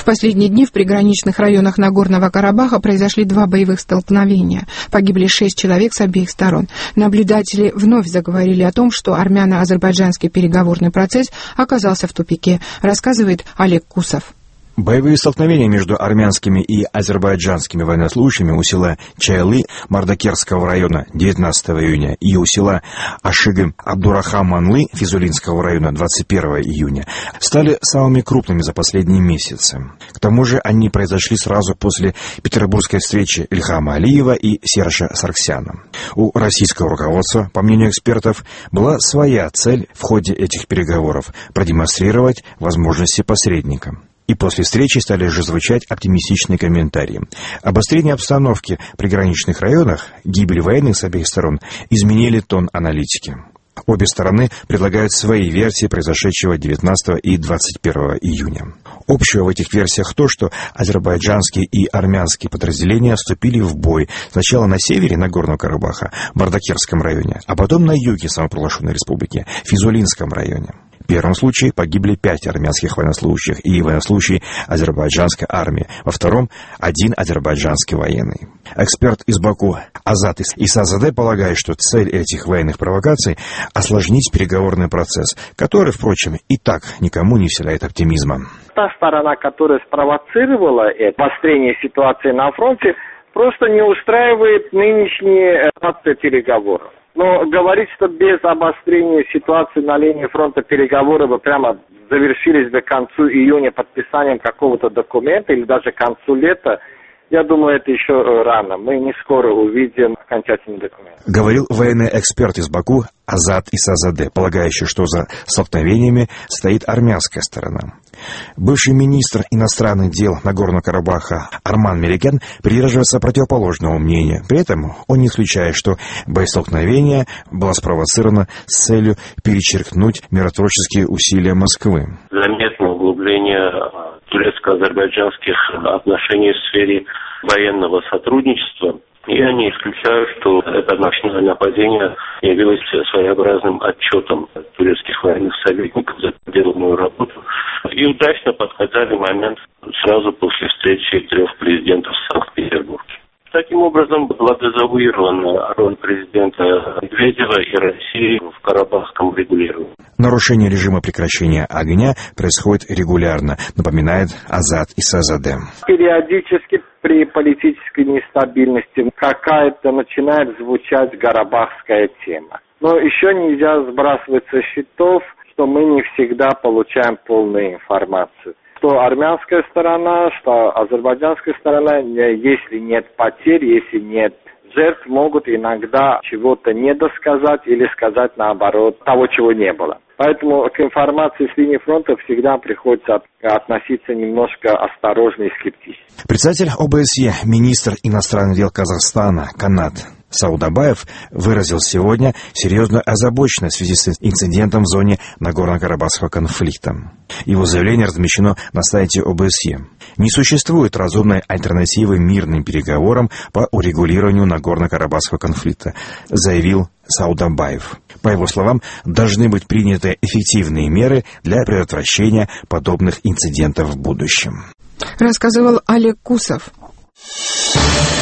последние дни в приграничных районах Нагорного Карабаха произошли 2 боевых столкновения. Погибли 6 человек с обеих сторон. Наблюдатели вновь заговорили о том, что армяно-азербайджанский переговорный процесс оказался в тупике, рассказывает Олег Кусов. Боевые столкновения между армянскими и азербайджанскими военнослужащими у села Чайлы Мардакерского района 19 июня и у села Ашыгы-Абдурахаманлы Физулинского района 21 июня стали самыми крупными за последние месяцы. К тому же они произошли сразу после петербургской встречи Ильхама Алиева и Сержа Саргсяна. У российского руководства, по мнению экспертов, была своя цель в ходе этих переговоров – продемонстрировать возможности посредника. И после встречи стали же звучать оптимистичные комментарии. Обострение обстановки в приграничных районах, гибель военных с обеих сторон изменили тон аналитики. Обе стороны предлагают свои версии произошедшего 19 и 21 июня. Общего в этих версиях то, что азербайджанские и армянские подразделения вступили в бой сначала на севере Нагорного Карабаха, в Мардакерском районе, а потом на юге самопровозглашенной республики, в Физулинском районе. В первом случае погибли 5 армянских военнослужащих и военнослужащий азербайджанской армии, во втором – 1 азербайджанский военный. Эксперт из Баку Азат Исазаде полагает, что цель этих военных провокаций – осложнить переговорный процесс, который, впрочем, и так никому не вселяет оптимизма. Та сторона, которая спровоцировала обострение ситуации на фронте, просто не устраивает нынешние этапы переговоров. Но говорить, что без обострения ситуации на линии фронта переговоры бы прямо завершились бы к концу июня подписанием какого-то документа или даже к концу лета, я думаю, это еще рано. Мы не скоро увидим окончательный документ. Говорил военный эксперт из Баку Азат Исазаде, полагающий, что за столкновениями стоит армянская сторона. Бывший министр иностранных дел Нагорного Карабаха Арман Меликян придерживается противоположного мнения. При этом он не исключает, что боестолкновение было спровоцировано с целью перечеркнуть миротворческие усилия Москвы. Заметно углубление турецко-азербайджанских отношений в сфере военного сотрудничества. Я не исключаю, что это ночное нападение явилось своеобразным отчетом турецких военных советников за проделанную работу. И удачно подхватали момент сразу после встречи 3 президентов в Санкт-Петербурге. Таким образом, была дезавуирована роль президента Медведева и России в карабахском регулировании. Нарушение режима прекращения огня происходит регулярно, напоминает Азат Исазаде. Периодически при политической нестабильности какая-то начинает звучать карабахская тема. Но еще нельзя сбрасывать со счетов, что мы не всегда получаем полную информацию. Что армянская сторона, что азербайджанская сторона, если нет потерь, если нет жертв, могут иногда чего-то недосказать или сказать наоборот того, чего не было. Поэтому к информации с линии фронта всегда приходится относиться немножко осторожно и скептически. Председатель ОБСЕ, министр иностранных дел Казахстана Канат Саудабаев выразил сегодня серьезную озабоченность в связи с инцидентом в зоне Нагорно-Карабахского конфликта. Его заявление размещено на сайте ОБСЕ. Не существует разумной альтернативы мирным переговорам по урегулированию Нагорно-Карабахского конфликта, заявил Саудабаев. По его словам, должны быть приняты эффективные меры для предотвращения подобных инцидентов в будущем. Рассказывал Олег Кусов.